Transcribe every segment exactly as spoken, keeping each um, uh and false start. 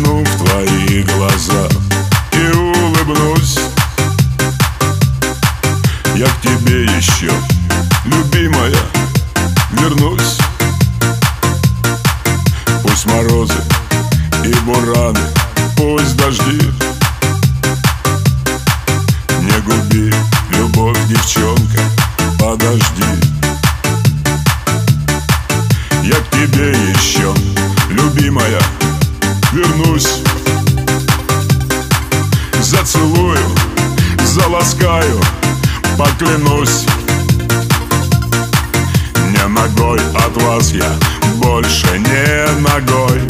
Загляну в твои глаза и улыбнусь. Я к тебе еще, любимая, вернусь. Пусть морозы и бураны, пусть дожди, не губи любовь, девчонка, подожди. Я к тебе еще, любимая, вернусь. Зацелую, заласкаю, поклянусь. Не ногой от вас я, больше не ногой.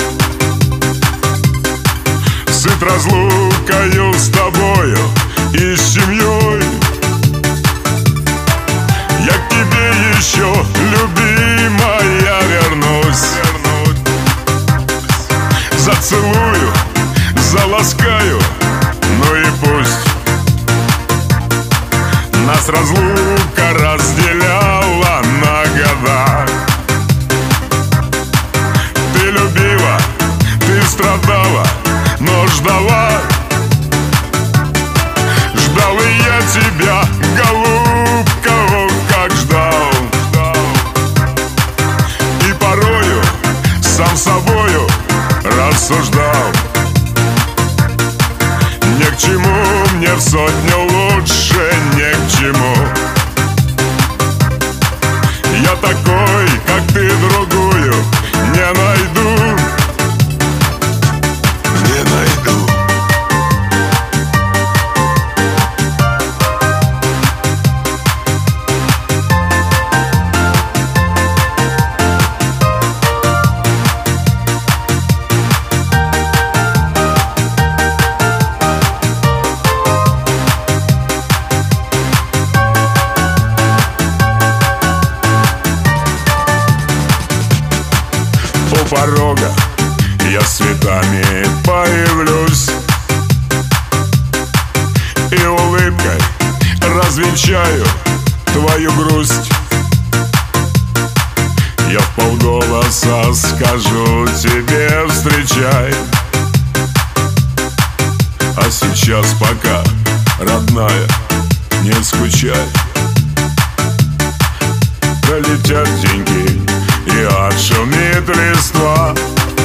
Сыт разлукою с тобою и с семьей. Я к тебе еще, любимая, вернусь. Зацелую, заласкаю, ну и пусть. Нас разлука разделяла на года. Ты любила, ты страдала, но ждала. Ждал и я тебя, голубка, о, как ждал. И порою сам собою рассуждал: ни к чему мне в сотню лучше, ни к чему. Я такой, как ты, другую не найду, не найду. У порога я с цветами появлюсь и улыбкой развенчаю твою грусть. Я вполголоса скажу тебе: встречай. А сейчас пока, родная, не скучай. Пролетят деньги и отшумит листва.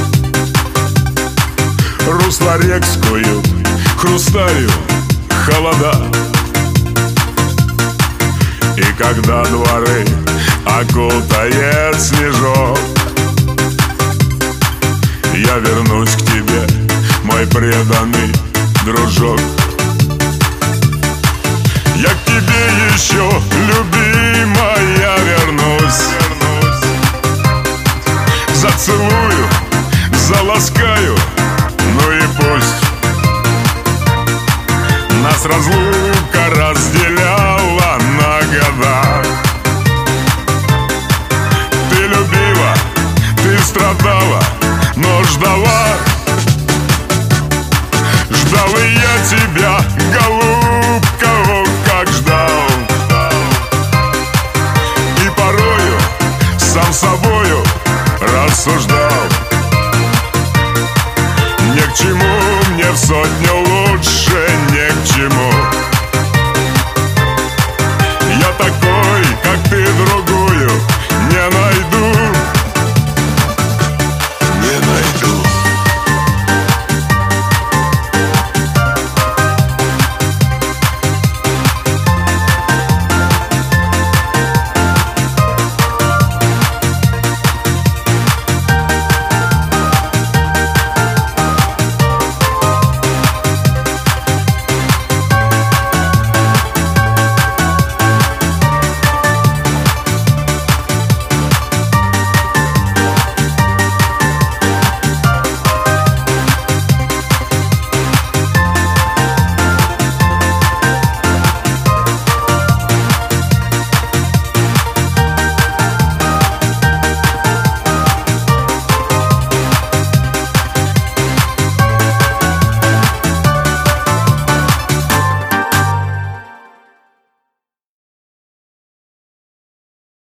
Русло рек скуют хрусталью холода. И когда дворы окутает снежок, я вернусь к тебе, мой преданный дружок. Я к тебе еще, любимая, вернусь. Зацелую, заласкаю, ну и пусть. Нас разлука разделяла на года. Ты любила, ты страдала, но ждала. Ждал и я тебя, голубка.